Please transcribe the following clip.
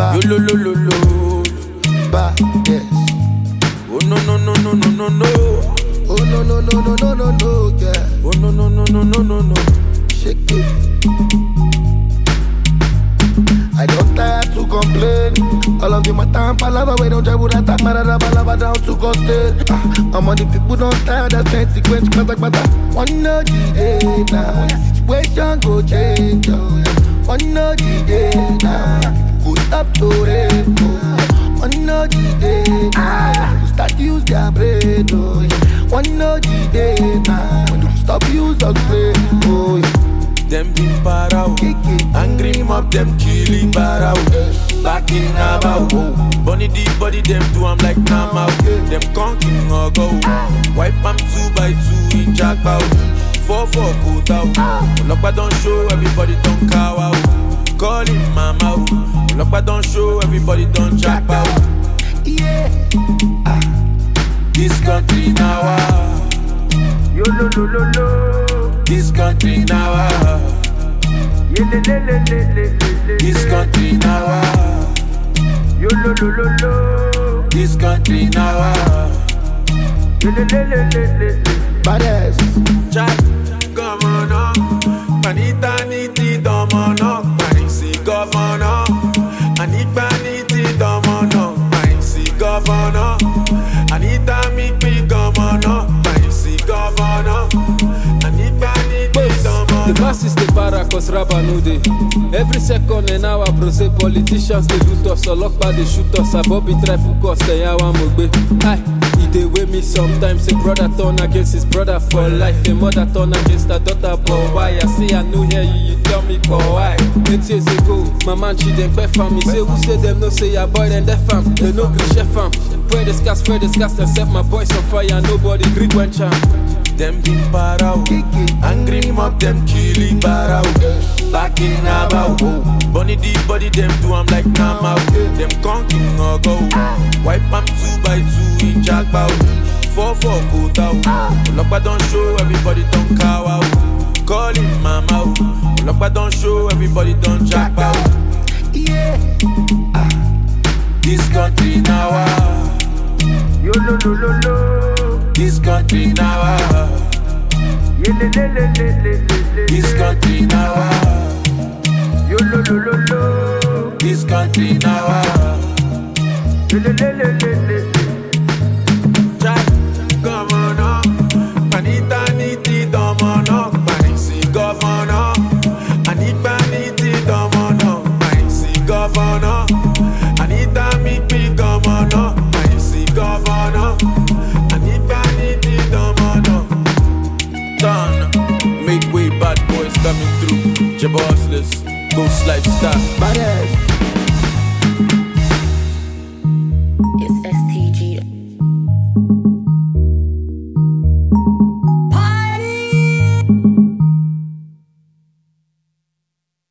Yo lo lo lo lo. Ba, yes. Oh no no no no no no no. Oh no no no no no no no, yeah. Oh no no no no no no no. Shake it. I don't tire to complain. All of the matter and palava, we don't travel that marada balava down to coastal. I'm on the people don't tire that consequence, bata. One no the day now, the situation go change. One no the day now, go stop to rain. One no the day now, start use their brain. One no the day now, stop use of brain. Oh yeah. Them been parao, angry mob them killing barao. Back in Nabao, bunny the body them do I'm like Nama. Them conking or go, wipe am 2x2 in Jackpot. 4-4 put out, Lokba don't show everybody don't cow out. Call him mama, Lokba don't show everybody don't jack out. Yeah, This country now, Yo lo lo lo lo. this country now. Ye le le le le le le. This country now, Yo lo lo lo lo. this country now. Ye le le le le le. badass. Chai, governor, panita niti domono, panisi governor, Anita niti domono, panisi governor, Anita mi governor, panisi governor, Anita niti The domono. masses they para cause rapper no dey. Every second an hour bro say politicians they loot us, Olokpa they shoot us, Abobi try put us, they yawa mogbe. Aye, he dey weigh me sometimes. A brother turn against his brother for life. A mother turn against her daughter, but why? I say I no hear you, you tell me but why? 8 years ago, my man she dem pay for me. Say who say them no say your boy then def am. They no gree chef am. Pray the scars, and set my boys on fire. Nobody gree when charm. Them been parao, angry mob them killing barao. Back in Nabao, bunny the body them do I'm like Nama. Them conking or go, wipe am 2x2 in Jackpot. 4-4 put out, Lokba don't show everybody don't cow out. Call him mama, Lokba don't show everybody don't jack out. Yeah, This country now, Yo lo lo lo lo. this country now, Ye le le le le le le. this country now, Yo lo lo lo lo. this country now. Ye le le le le le. Chai, governor, panita niti domono, panisi governor, Anita niti domono, panisi governor, Anita mi governor, panisi governor, Anita niti domono. Done, make way, bad boys coming through. Jabossless, ghost lifestyle. badass.